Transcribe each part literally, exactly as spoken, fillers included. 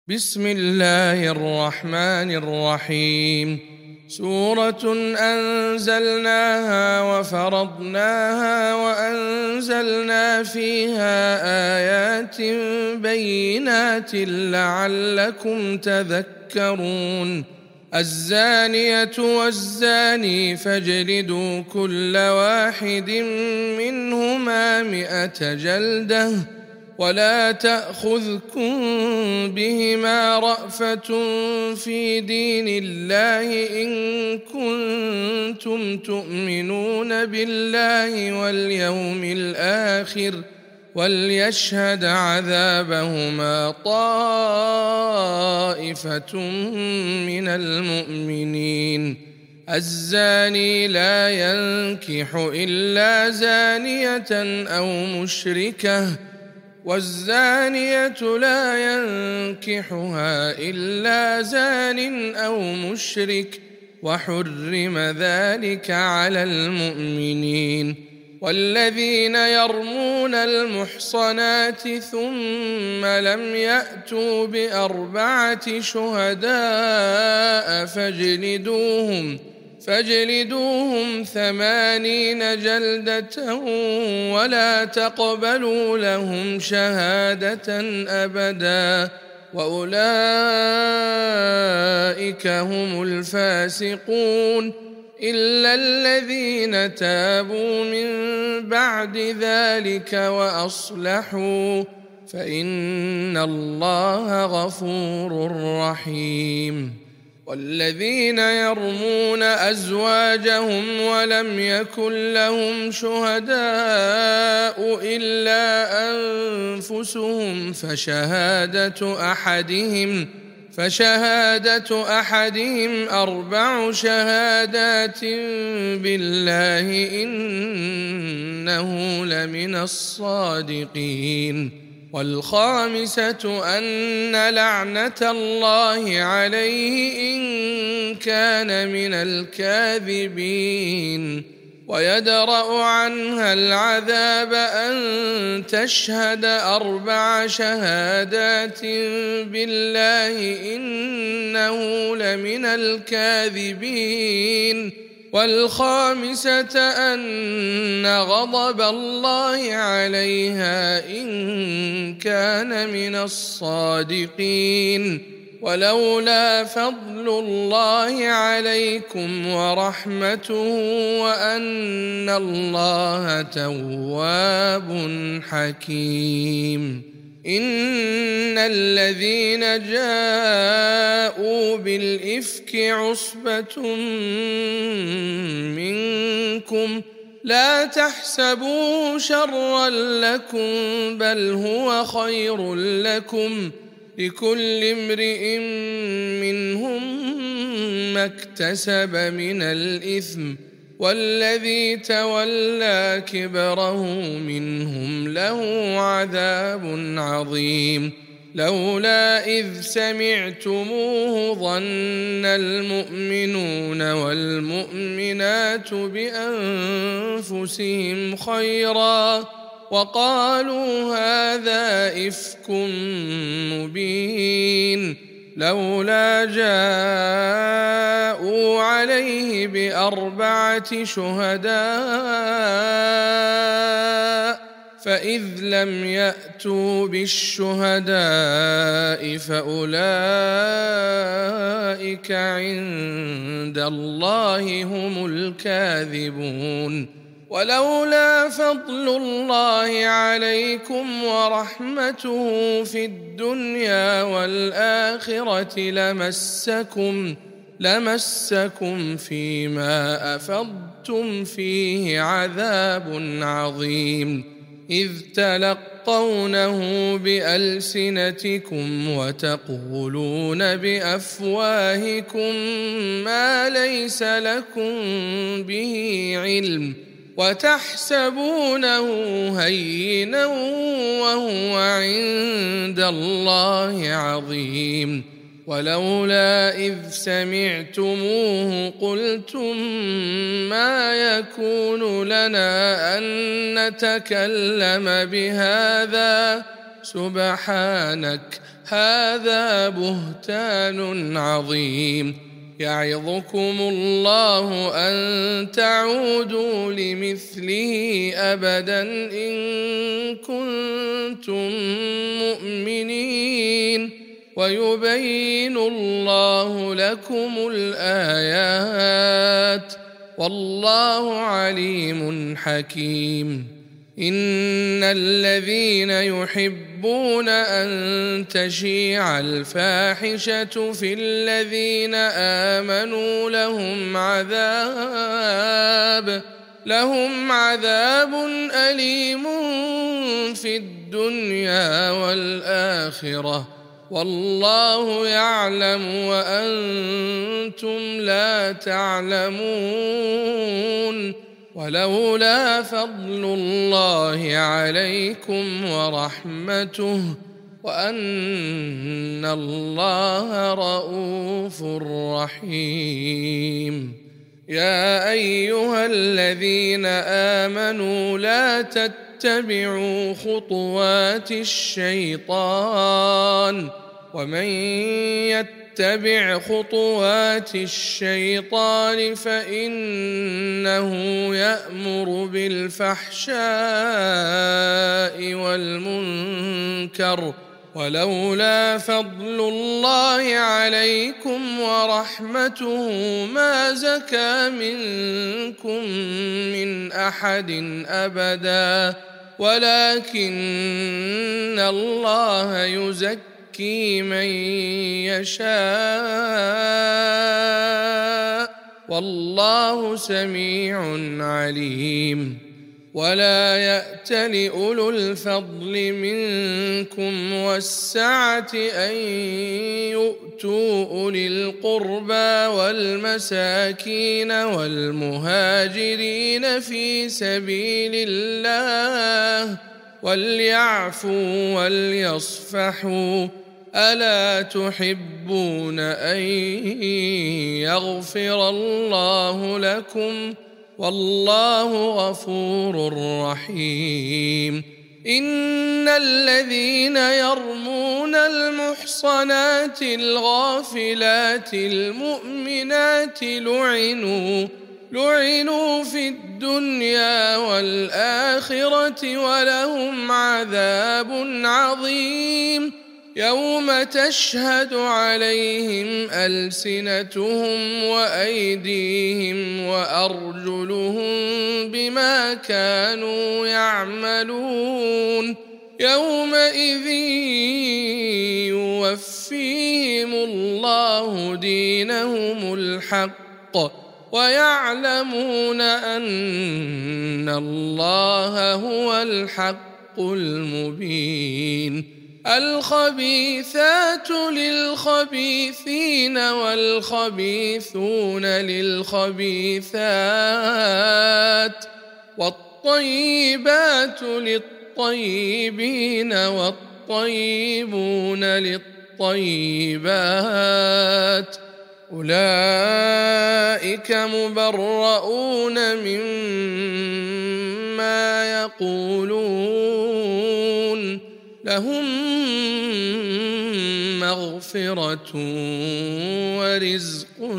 بسم الله الرحمن الرحيم. سورة أنزلناها وفرضناها وأنزلنا فيها آيات بينات لعلكم تذكرون. الزانية والزاني فاجلدوا كل واحد منهما مئة جلدة ولا تأخذكم بهما رأفة في دين الله إن كنتم تؤمنون بالله واليوم الآخر وليشهد عذابهما طائفة من المؤمنين. الزاني لا ينكح إلا زانية أو مشركة والزانية لا ينكحها إلا زان أو مشرك وحرم ذلك على المؤمنين. والذين يرمون المحصنات ثم لم يأتوا بأربعة شهداء فاجلدوهم فاجلدوهم ثمانين جلدة ولا تقبلوا لهم شهادة أبدا وأولئك هم الفاسقون إلا الذين تابوا من بعد ذلك وأصلحوا فإن الله غفور رحيم. والذين يرمون أزواجهم ولم يكن لهم شهداء إلا أنفسهم فشهادة أحدهم فشهادة أحدهم أربع شهادات بالله إنه لمن الصادقين. والخامسة أن لعنة الله عليه إن كان من الكاذبين. ويدرأ عنها العذاب أن تشهد أربع شهادات بالله إنه لمن الكاذبين. والخامسة أن غضب الله عليها إن كان من الصادقين. ولولا فضل الله عليكم ورحمته وأن الله تواب حكيم. إن الذين جاءوا بالإفك عصبة منكم لا تحسبوه شرا لكم بل هو خير لكم لكل امرئ منهم ما اكتسب من الإثم والذي تولى كبره منهم له عذاب عظيم. لولا إذ سمعتموه ظن المؤمنون والمؤمنات بأنفسهم خيرا وقالوا هذا إفك مبين. لولا جاءوا عليه بأربعة شهداء فإذ لم يأتوا بالشهداء فأولئك عند الله هم الكاذبون. ولولا فضل الله عليكم ورحمته في الدنيا والآخرة لمسكم لمسكم فيما أفضتم فيه عذاب عظيم إذ تلقونه بألسنتكم وتقولون بأفواهكم ما ليس لكم به علم وتحسبونه هينا وهو عند الله عظيم. ولولا إذ سمعتموه قلتم ما يكون لنا أن نتكلم بهذا سبحانك هذا بهتان عظيم. يعظكم الله أن تعودوا لمثله أبدا إن كنتم مؤمنين، ويبين الله لكم الآيات والله عليم حكيم. إن الذين يحبون أن تشيع الفاحشة في الذين آمنوا لهم عذاب لهم عذاب أليم في الدنيا والآخرة والله يعلم وأنتم لا تعلمون. ولولا فضل الله عليكم ورحمته وأن الله رءوف رحيم. يا أيها الذين آمنوا لا تتبعوا خطوات الشيطان، ومن يتبع اتبع خطوات الشيطان فإنه يأمر بالفحشاء والمنكر، ولولا فضل الله عليكم ورحمته ما زكى منكم من أحد أبدا، ولكن الله يزكي من يشاء والله سميع عليم. ولا يأتل أولو الفضل منكم والسعة أن يؤتوا أولي القربى والمساكين والمهاجرين في سبيل الله وليعفوا وليصفحوا، ألا تحبون أن يغفر الله لكم والله غفور رحيم. إن الذين يرمون المحصنات الغافلات المؤمنات لعنوا لعنوا في الدنيا والآخرة ولهم عذاب عظيم. يوم تشهد عليهم ألسنتهم وأيديهم وأرجلهم بما كانوا يعملون، يومئذ يوفيهم الله دينهم الحق ويعلمون أن الله هو الحق المبين. الخبيثات للخبيثين والخبيثون للخبيثات والطيبات للطيبين والطيبون للطيبات، أولئك مبرؤون مما يقولون، لهم مغفرة ورزق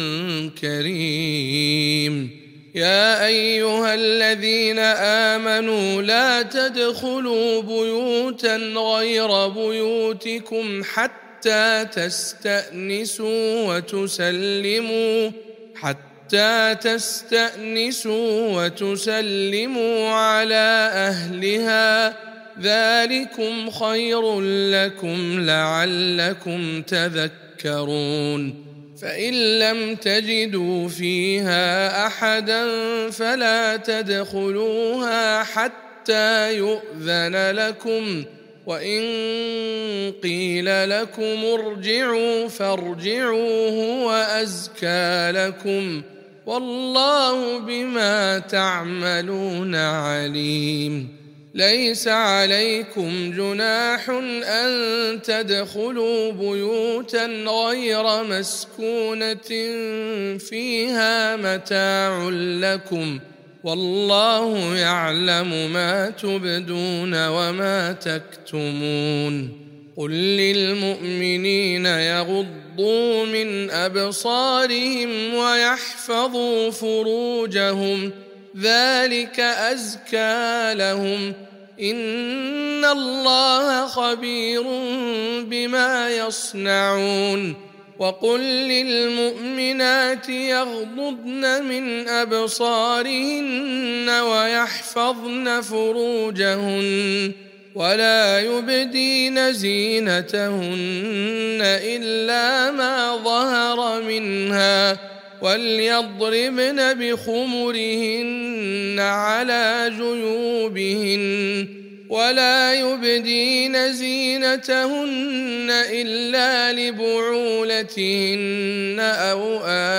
كريم. يا أيها الذين آمنوا لا تدخلوا بيوتا غير بيوتكم حتى تستأنسوا وتسلموا حتى تستأنسوا وتسلموا على أهلها، ذلكم خير لكم لعلكم تذكرون. فإن لم تجدوا فيها أحدا فلا تدخلوها حتى يؤذن لكم، وإن قيل لكم ارجعوا فارجعوا هو أزكى لكم، والله بما تعملون عليم. ليس عليكم جناح أن تدخلوا بيوتا غير مسكونة فيها متاع لكم، والله يعلم ما تبدون وما تكتمون. قل للمؤمنين يغضوا من أبصارهم ويحفظوا فروجهم ذلك أزكى لهم إن الله خبير بما يصنعون وقل للمؤمنات يغضضن من أبصارهن ويحفظن فروجهن ولا يبدين زينتهن إلا ما ظهر منها وليضربن بخمرهن على جيوبهن ولا يبدين زينتهن إلا لبعولتهن أو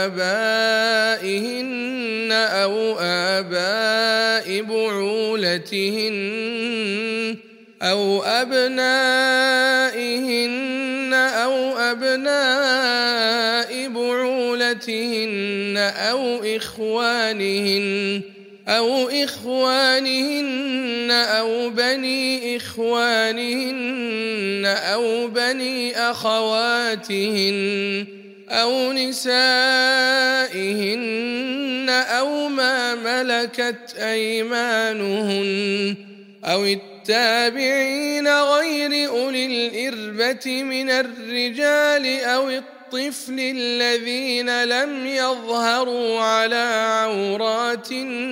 آبائهن أو آباء بعولتهن أو أبنائهن أو أبناء بعولتهن أو إخوانهن أو إخوانهن أو بني إخوانهن أو بني أخواتهن أو نسائهن أو ما ملكت أيمانهن أو التابعين غير أولي الإربة من الرجال أو الطفل الذين لم يظهروا على عورات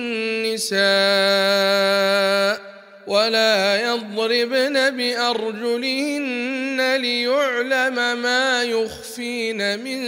النساء ولا يضربن بأرجلهن ليعلم ما يخفين من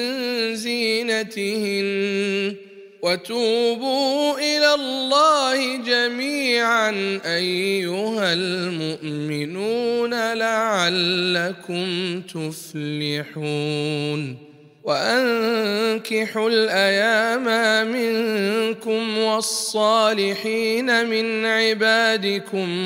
زينتهن وتوبوا إلى الله جميعا أيها المؤمنون لعلكم تفلحون وأنكحوا الأيام منكم والصالحين من عبادكم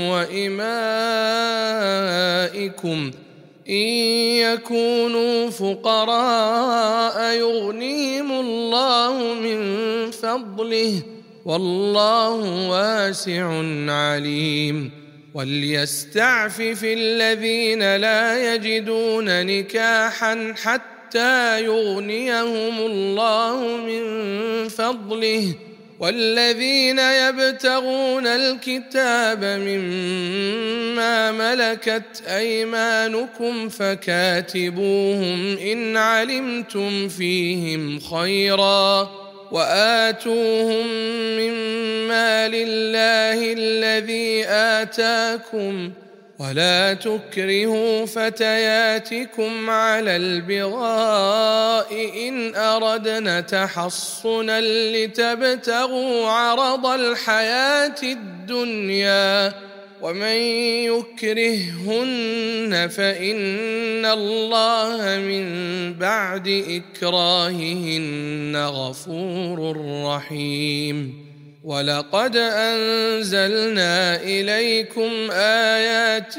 وإمائكم إن يكونوا فقراء يغنيهم الله من فضله والله واسع عليم وليستعفف الذين لا يجدون نكاحا حتى يغنيهم الله من فضله والذين يبتغون الكتاب مما ملكت أيمانكم فكاتبوهم إن علمتم فيهم خيرا وآتوهم مما لله الذي آتاكم ولا تكرهوا فتياتكم على البغاء إن أردنا تحصنا لتبتغوا عرض الحياة الدنيا ومن يكرههن فإن الله من بعد إكراههن غفور رحيم ولقد أنزلنا إليكم آيات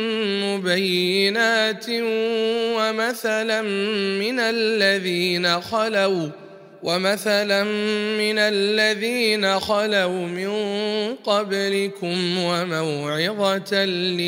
مبينات ومثلا من الذين خلوا ومثلا من الذين خلوا من قبلكم وموعظة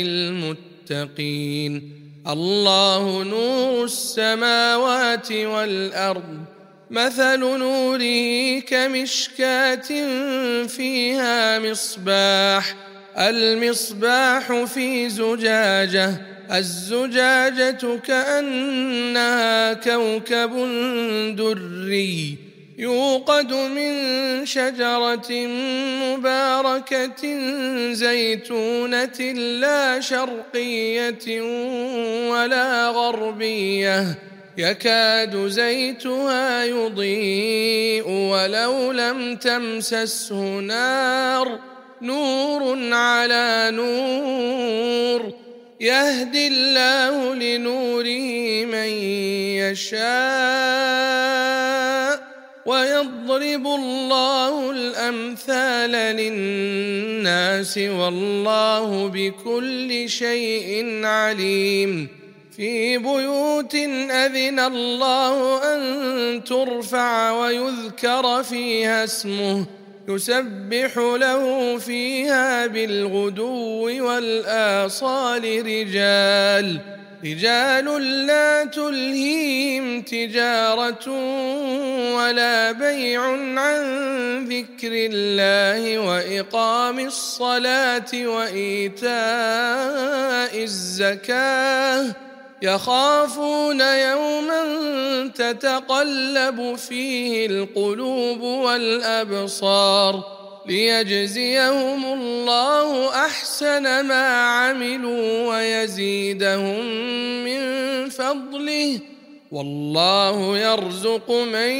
للمتقين الله نور السماوات والأرض مثل نوره كمشكاة فيها مصباح المصباح في زجاجة الزجاجة كأنها كوكب دري يوقد من شجرة مباركة زيتونة لا شرقية ولا غربية يكاد زيتها يضيء ولو لم تمسسه نار نور على نور يهدي الله لنوره من يشاء ويضرب الله الأمثال للناس والله بكل شيء عليم في بيوت أذن الله أن ترفع ويذكر فيها اسمه يسبح له فيها بالغدو والآصال رجال رجال لا تلهيهم تجارة ولا بيع عن ذكر الله وإقام الصلاة وإيتاء الزكاة يخافون يوما تتقلب فيه القلوب والأبصار ليجزيهم الله أحسن ما عملوا ويزيدهم من فضله والله يرزق من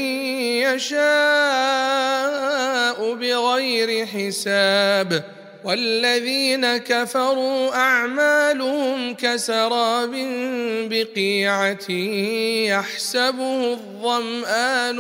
يشاء بغير حساب. والذين كفروا أعمالهم كسراب بقيعة يحسبه الظمآن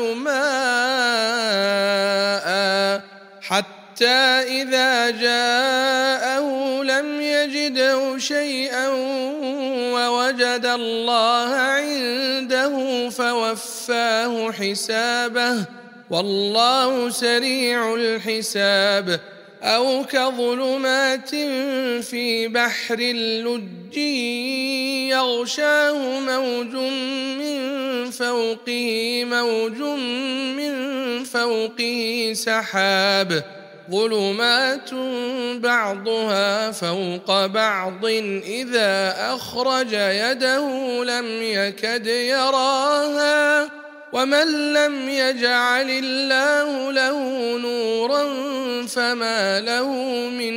ماء حتى إذا جاءه لم يجده شيئا ووجد الله عنده فوفاه حسابه والله سريع الحساب. أو كظلمات في بحر اللج يغشاه موج من فوقه موج من فوقه سحاب ظلمات بعضها فوق بعض إذا أخرج يده لم يكد يراها ومن لم يجعل الله له نورا فما له من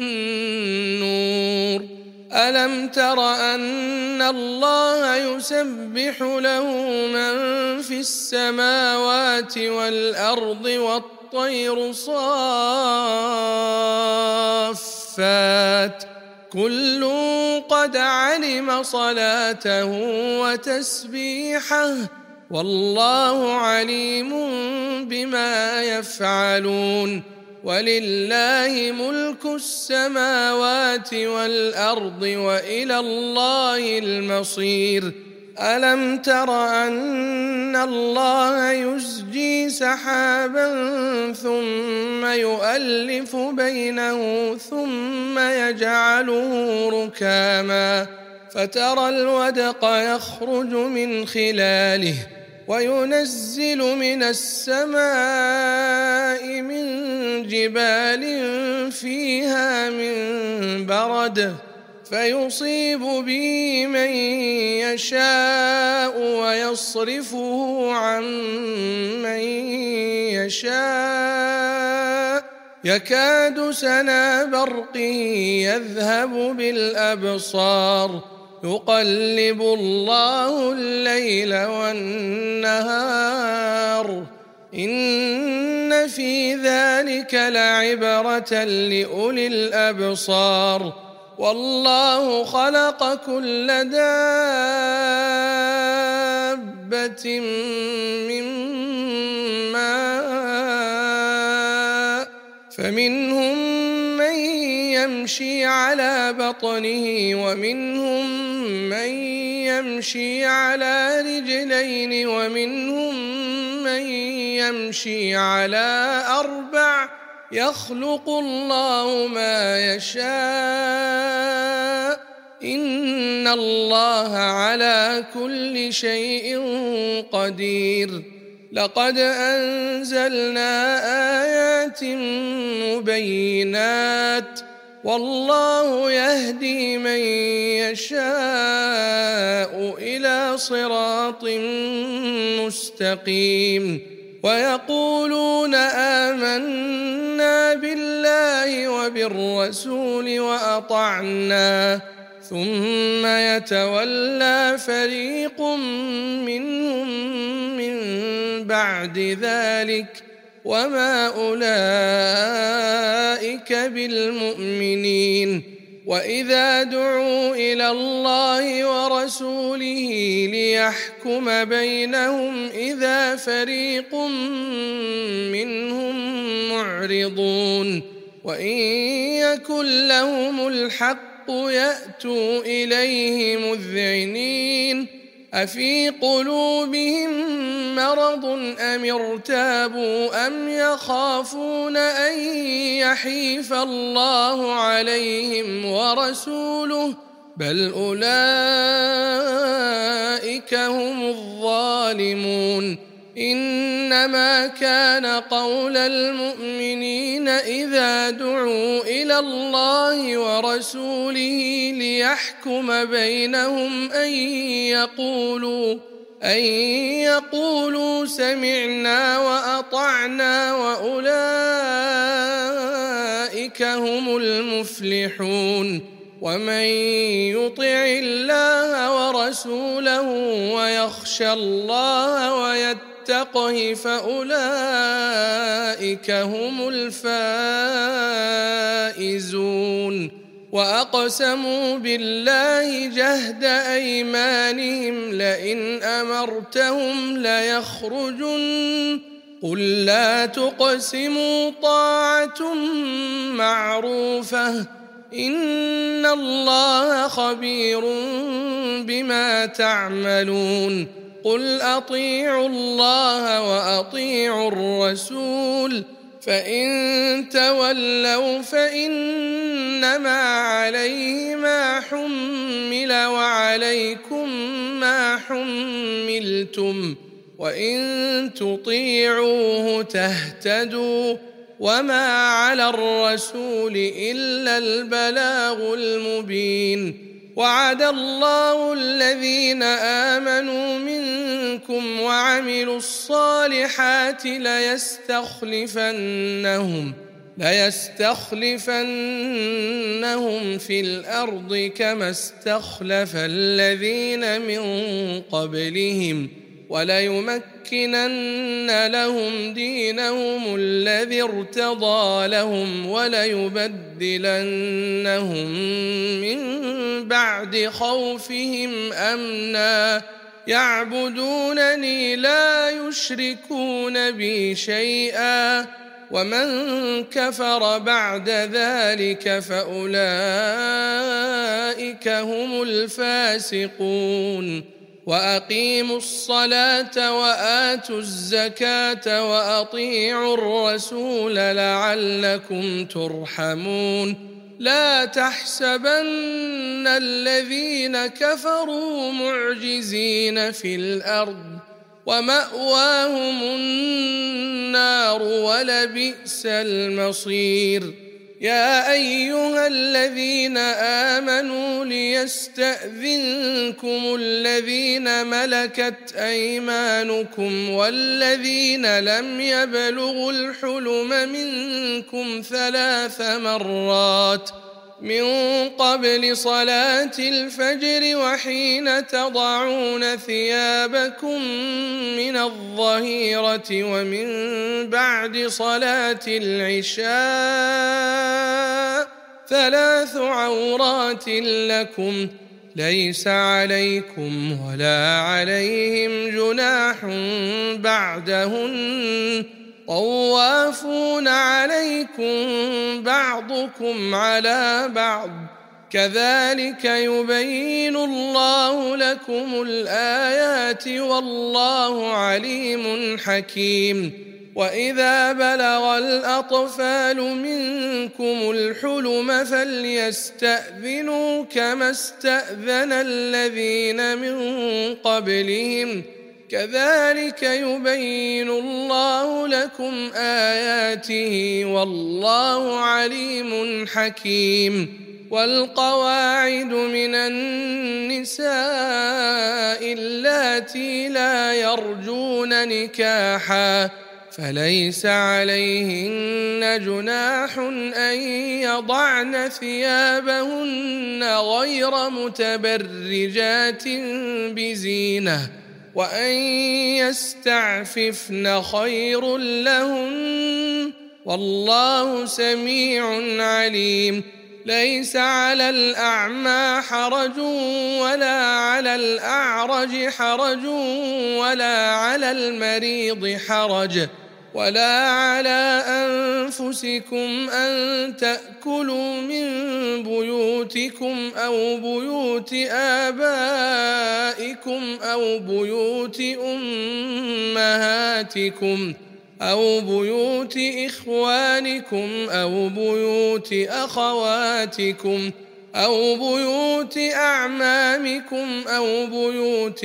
نور. ألم تر أن الله يسبح له من في السماوات والأرض والطير صافات كل قد علم صلاته وتسبيحه والله عليم بما يفعلون. ولله ملك السماوات والأرض وإلى الله المصير. ألم تر أن الله يزجي سحابا ثم يؤلف بينه ثم يجعله ركاما فترى الودق يخرج من خلاله وينزل من السماء من جبال فيها من برد فيصيب به من يشاء ويصرفه عن من يشاء يكاد سنا برقه يذهب بالأبصار يقلب الله الليل والنهار إن في ذلك لعبرة لأولي الأبصار. والله خلق كل دابة من ماء فمنهم من يمشي على بطنه ومنهم من يمشي على رجلين ومنهم من يمشي على أربع يخلق الله ما يشاء إن الله على كل شيء قدير. لقد أنزلنا آيات مبينات والله يهدي من يشاء إلى صراط مستقيم. ويقولون آمنا بالله وبالرسول وأطعنا ثم يتولى فريق منهم من بعد ذلك وما أولئك بالمؤمنين. وإذا دعوا إلى الله ورسوله ليحكم بينهم إذا فريق منهم معرضون وإن يكن لهم الحق يأتوا إليه مذعنين أفي قلوبهم مرض أم ارتابوا أم يخافون أن يحيف الله عليهم ورسوله بل أولئك هم الظالمون إنما كان قول المؤمنين إذا دعوا إلى الله ورسوله ليحكم بينهم أن يقولوا أن يقولوا سمعنا وأطعنا وأولئك هم المفلحون ومن يطع الله ورسوله ويخشى الله ويتقه فأولئك هم الفائزون وأقسموا بالله جهد أيمانهم لئن أمرتهم ليخرجن قل لا تقسموا طاعة معروفة إن الله خبير بما تعملون قل أطيعوا الله وأطيعوا الرسول فإن تولوا فإنما عليه ما حمل وعليكم ما حملتم وإن تطيعوه تهتدوا وما على الرسول إلا البلاغ المبين وعد الله الذين آمنوا منكم وعملوا الصالحات ليستخلفنهم ليستخلفنهم في الأرض كما استخلف الذين من قبلهم وليمكنن لهم دينهم الذي ارتضى لهم وليبدلنهم من بعد خوفهم أمنا يعبدونني لا يشركون بي شيئا ومن كفر بعد ذلك فأولئك هم الفاسقون وأقيموا الصلاة وآتوا الزكاة وأطيعوا الرسول لعلكم ترحمون لا تحسبن الذين كفروا معجزين في الأرض ومأواهم النار ولبئس المصير يا أيها الذين آمنوا ليستأذنكم الذين ملكت أيمانكم والذين لم يبلغوا الحلم منكم ثلاث مرات من قبل صلاة الفجر وحين تضعون ثيابكم من الظهيرة ومن بعد صلاة العشاء ثلاث عورات لكم ليس عليكم ولا عليهم جناح بعدهن طوافون عليكم بعضكم على بعض كذلك يبين الله لكم الآيات والله عليم حكيم وإذا بلغ الأطفال منكم الحلم فليستأذنوا كما استأذن الذين من قبلهم كذلك يبين الله لكم آياته والله عليم حكيم والقواعد من النساء اللاتي لا يرجون نكاحا فليس عليهن جناح أن يضعن ثيابهن غير متبرجات بزينة وأن يستعففن خير لهن والله سميع عليم ليس على الأعمى حرج ولا على الأعرج حرج ولا على المريض حرج ولا على أنفسكم أن تأكلوا من بيوتكم أو بيوت آبائكم أو بيوت أمهاتكم أو بيوت إخوانكم أو بيوت أخواتكم أو بيوت أعمامكم أو بيوت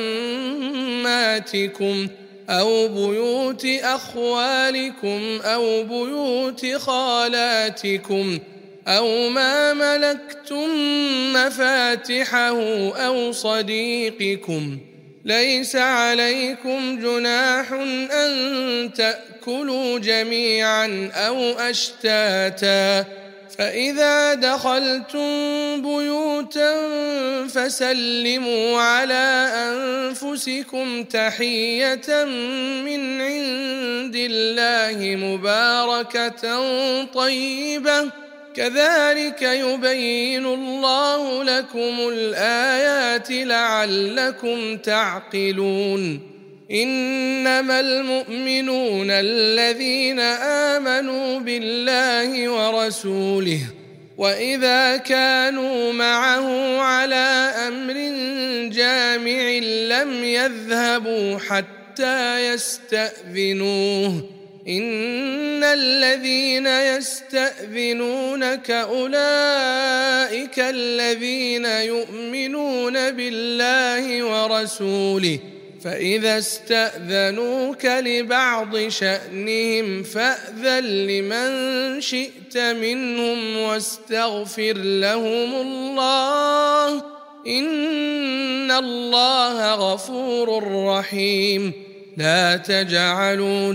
عماتكم أو بيوت أخوالكم أو بيوت خالاتكم أو ما ملكتم مفاتحه أو صديقكم. ليس عليكم جناح أن تأكلوا جميعا أو أشتاتا، فإذا دخلتم بيوتا فسلموا على أنفسكم تحية من عند الله مباركة طيبة، كذلك يبين الله لكم الآيات لعلكم تعقلون. إنما المؤمنون الذين آمنوا بالله ورسوله وإذا كانوا معه على أمر جامع لم يذهبوا حتى يستأذنوه. إن الذين يستأذنونك أولئك الذين يؤمنون بالله ورسوله، فإذا استأذنوك لبعض شأنهم فأذن لمن شئت منهم واستغفر لهم الله، إن الله غفور رحيم. لا تجعلوا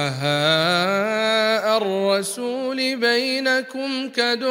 دعاء الرسول بينكم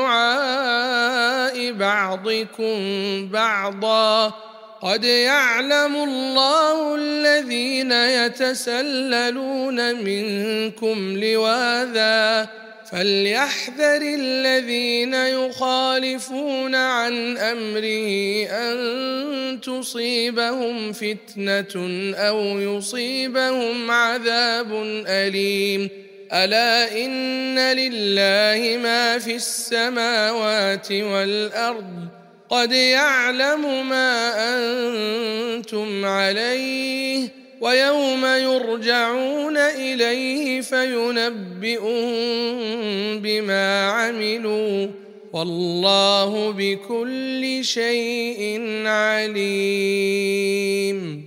كدعاء بعضكم بعضا، قد يعلم الله الذين يتسللون منكم لواذا، فليحذر الذين يخالفون عن أمره أن تصيبهم فتنة أو يصيبهم عذاب أليم. ألا إن لله ما في السماوات والأرض، قد يعلم ما أنتم عليه، ويوم يرجعون إليه فينبئهم بما عملوا، والله بكل شيء عليم.